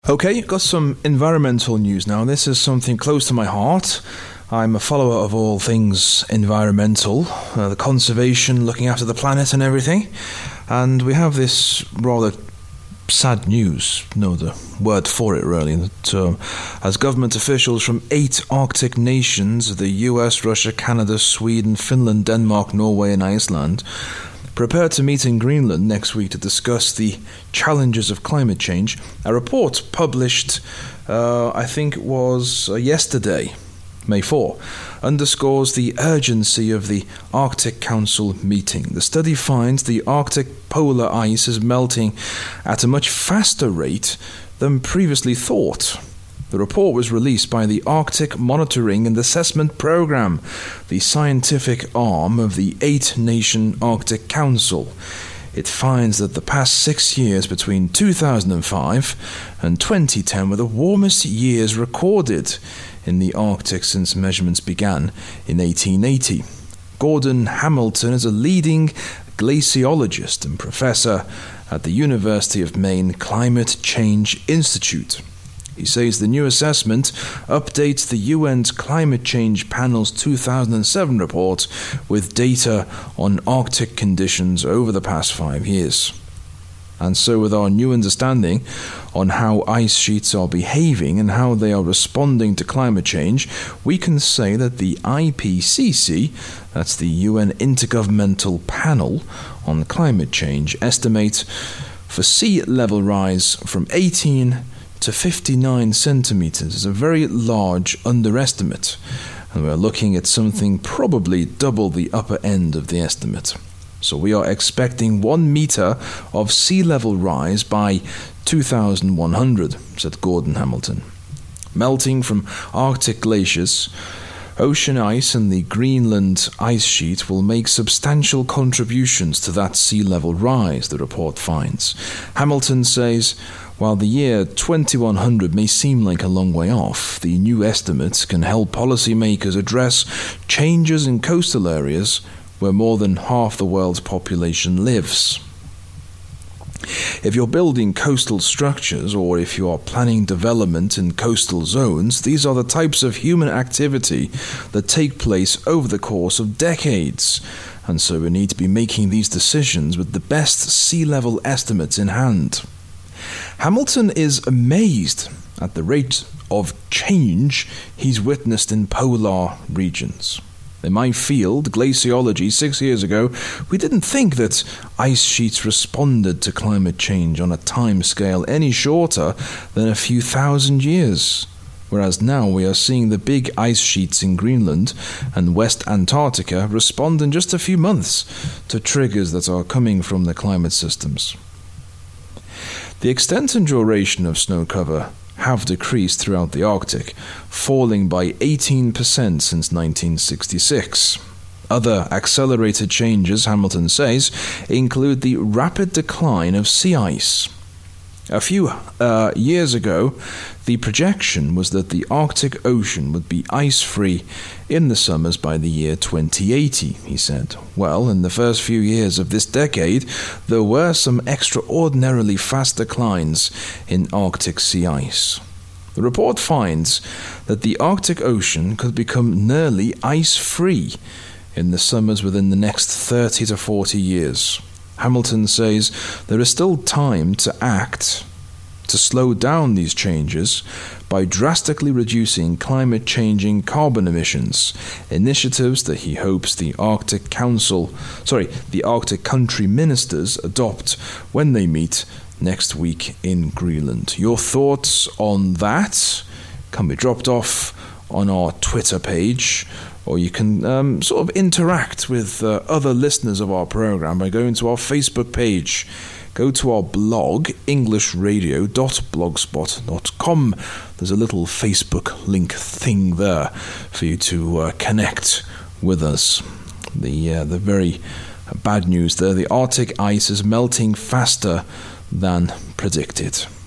Okay, got some environmental news now. This is something close to my heart. I'm a follower of all things environmental, the conservation, looking after the planet and everything. And we have this rather sad news, no the word for it really, that as government officials from 8 Arctic nations, the US, Russia, Canada, Sweden, Finland, Denmark, Norway and Iceland, prepare to meet in Greenland next week to discuss the challenges of climate change. A report published, I think it was yesterday, May 4, underscores the urgency of the Arctic Council meeting. The study finds the Arctic polar ice is melting at a much faster rate than previously thought. The report was released by the Arctic Monitoring and Assessment Programme, the scientific arm of the 8-nation Arctic Council. It finds that the past 6 years between 2005 and 2010 were the warmest years recorded in the Arctic since measurements began in 1880. Gordon Hamilton is a leading glaciologist and professor at the University of Maine Climate Change Institute. He says the new assessment updates the UN's Climate Change Panel's 2007 report with data on Arctic conditions over the past 5 years. And so with our new understanding on how ice sheets are behaving and how they are responding to climate change, we can say that the IPCC, that's the UN Intergovernmental Panel on Climate Change, estimates for sea level rise from 18 to 59 centimeters is a very large underestimate, and we're looking at something probably double the upper end of the estimate. So we are expecting 1 meter of sea level rise by 2100, said Gordon Hamilton. Melting from Arctic glaciers, ocean ice and the Greenland ice sheet will make substantial contributions to that sea level rise, the report finds. Hamilton says, while the year 2100 may seem like a long way off, the new estimates can help policymakers address changes in coastal areas where more than half the world's population lives. If you're building coastal structures or if you are planning development in coastal zones, these are the types of human activity that take place over the course of decades. And so we need to be making these decisions with the best sea level estimates in hand. Hamilton is amazed at the rate of change he's witnessed in polar regions. In my field, glaciology, 6 years ago, we didn't think that ice sheets responded to climate change on a time scale any shorter than a few thousand years. Whereas now we are seeing the big ice sheets in Greenland and West Antarctica respond in just a few months to triggers that are coming from the climate systems. The extent and duration of snow cover have decreased throughout the Arctic, falling by 18% since 1966. Other accelerated changes, Hamilton says, include the rapid decline of sea ice. A few years ago, the projection was that the Arctic Ocean would be ice-free in the summers by the year 2080, he said. Well, in the first few years of this decade, there were some extraordinarily fast declines in Arctic sea ice. The report finds that the Arctic Ocean could become nearly ice-free in the summers within the next 30 to 40 years. Hamilton says there is still time to act to slow down these changes by drastically reducing climate-changing carbon emissions, initiatives that he hopes the Arctic country ministers adopt when they meet next week in Greenland. Your thoughts on that can be dropped off on our Twitter page, or you can sort of interact with other listeners of our program by going to our Facebook page. Go to our blog, englishradio.blogspot.com. There's a little Facebook link thing there for you to connect with us. The very bad news there, the Arctic ice is melting faster than predicted.